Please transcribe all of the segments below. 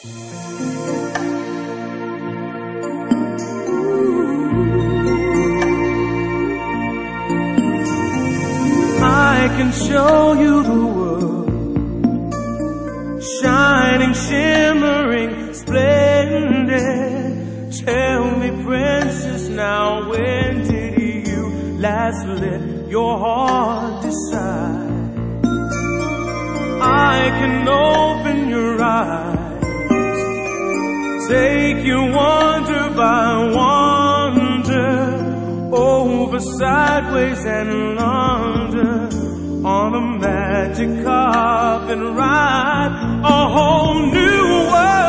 I can show you the world, shining, shimmering, splendid. Tell me, princess, now when did you last let your heart decide? I can open your eyes, take you wonder by wonder, over, sideways, and under, on a magic carpet ride, a whole new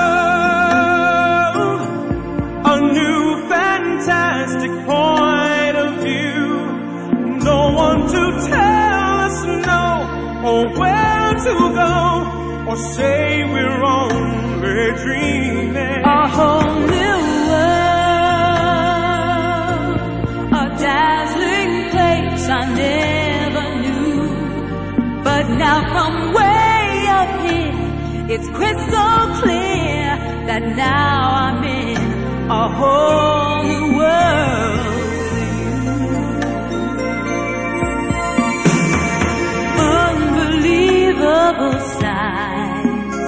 world, a new fantastic point of view. No one to tell us no, or where to go, or say we're only dreaming. A whole new world, a dazzling place I never knew. But now from way up here, it's crystal clear that now I'm in a whole new world. Unbelievable sights,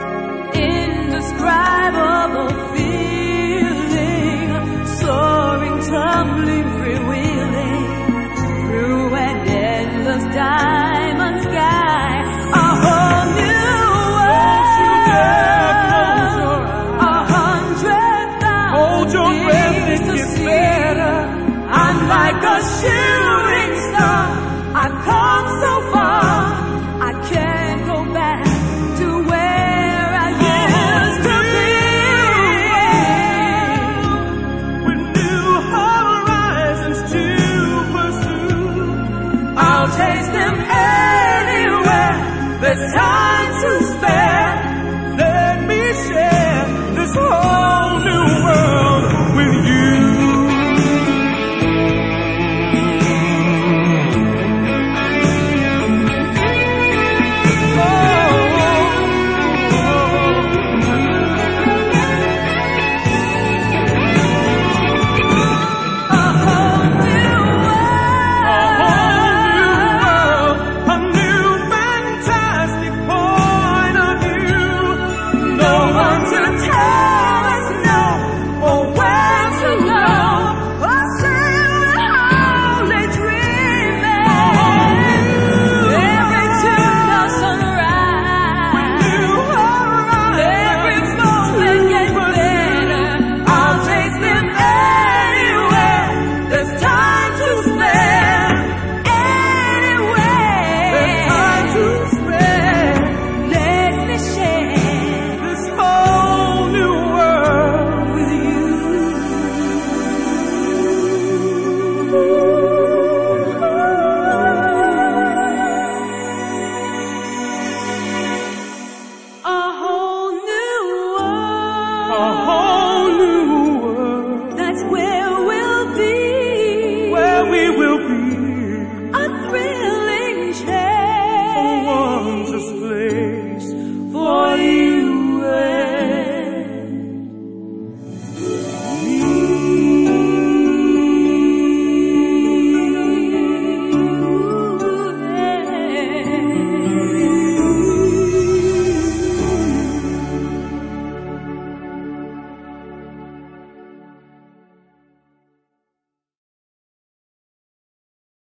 indescribable feeling, soaring, tumbling, freewheeling through an endless diamond sky. A whole new world, 100,000 Hold your breath, it to gets see. better. I'm like a shooting star, I've come so far, I can't go back to where I used to be. With new horizons to pursue, I'll taste them anywhere, there's time to spare. let me share this whole